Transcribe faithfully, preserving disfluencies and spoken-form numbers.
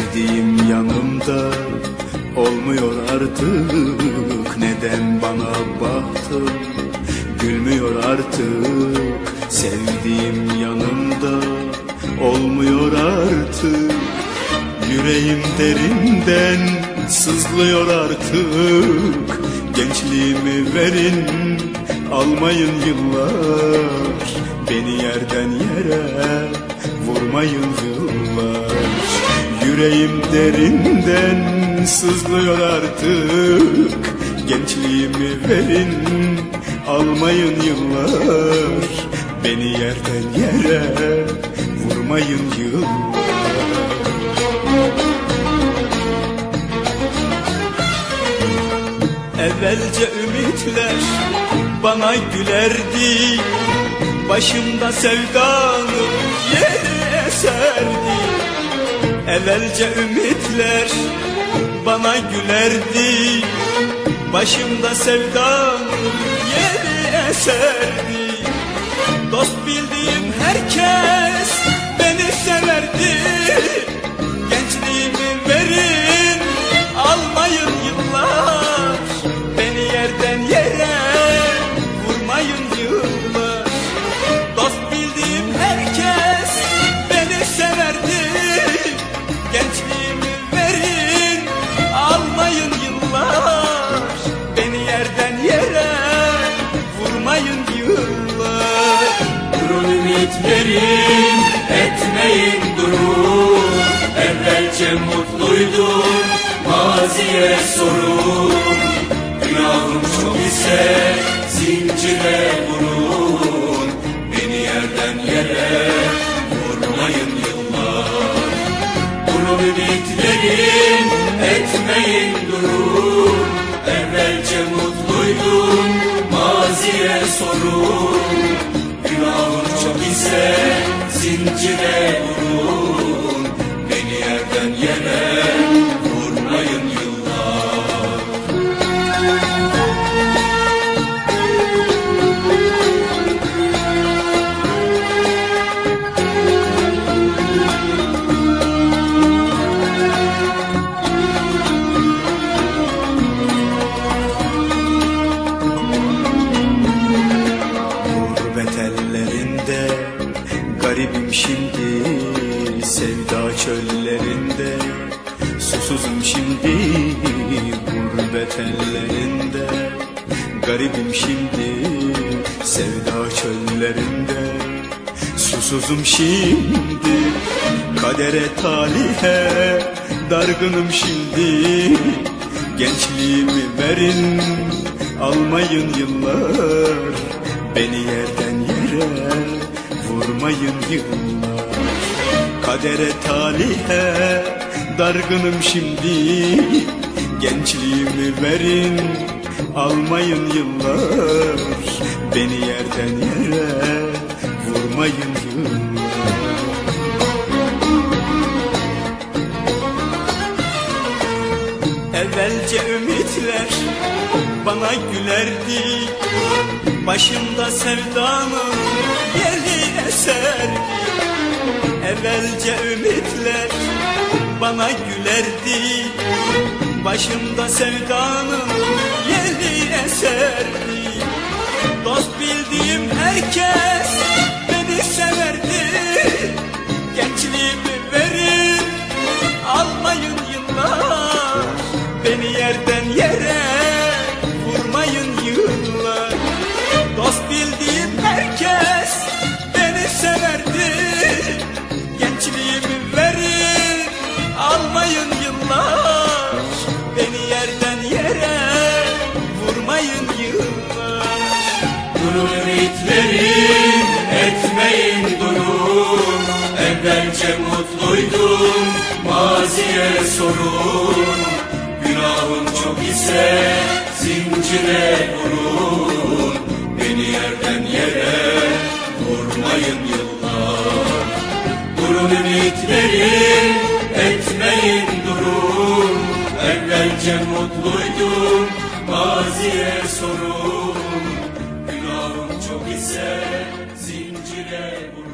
Sevdiğim yanımda olmuyor artık. Neden bana baktın gülmüyor artık. Sevdiğim yanımda olmuyor artık. Yüreğim derinden sızlıyor artık. Gençliğimi verin, almayın yıllar. Beni yerden yere vurmayın yıllar. Yüreğim derinden sızlıyor artık. Gençliğimi verin, almayın yıllar. Beni yerden yere vurmayın yıllar. Evvelce ümitler bana gülerdi. Başımda sevdanın yeri eserdi. Evvelce ümitler bana gülerdi. Başımda sevdanın yeri eserdi. Dost bildiğim herkes beni severdi. Gençliğimi verin, almayın yıllar. Beni yerden yere vurmayın yıllar. Dost bildiğim herkes beni severdi. Gençliğimi verin, almayın yıllar. Beni yerden yere vurmayın yıllar. Durun ümitlerim, etmeyin durun. Evvelce mutluydum, maziye sorun. Günahım çok ise zincire vurun. Beni yerden yere vurmayın yıllar. Durun ümitlerim, etmeyin durun. Evvelce mutluydum, maziye sorun. Günahım çok ise zincire vurun. Beni yerden yere vurmayın yıllar. Gurbet ellerinde garibim şimdi. Sevda çöllerinde susuzum şimdi. Gurbet ellerinde garibim şimdi. Sevda çöllerinde susuzum şimdi. Kadere talihe dargınım şimdi. Gençliğimi verin, almayın yıllar. Beni yerden yere vurmayın yıllar. Kadere talihe dargınım şimdi. Gençliğimi verin, almayın yıllar. Beni yerden yere vurmayın yıllar. Evvelce ümitler bana gülerdi. Başımda sevdanın yeri eserdi. Evvelce ümitler bana gülerdi. Başımda sevdanın yeri eserdi. Dost bildiğim herkes beni severdi. Gençliğimi verin, almayın yıllar. Beni yerden yere vurmayın yıllar. Dost bildiğim herkes beni severdi. Gençliğimi verin, almayın yıllar. Beni yerden yere vurmayın yıllar. Durun ümitlerim, etmeyin durun. Evvelce mutluydum, maziye sorun. Günahım çok ise zincire vurun. Beni yerden yere vurmayın yıllar. Durun ümitlerim, etmeyin durun. Evvelce mutluydum, maziye sorun. Günahım çok ise zincire vurun.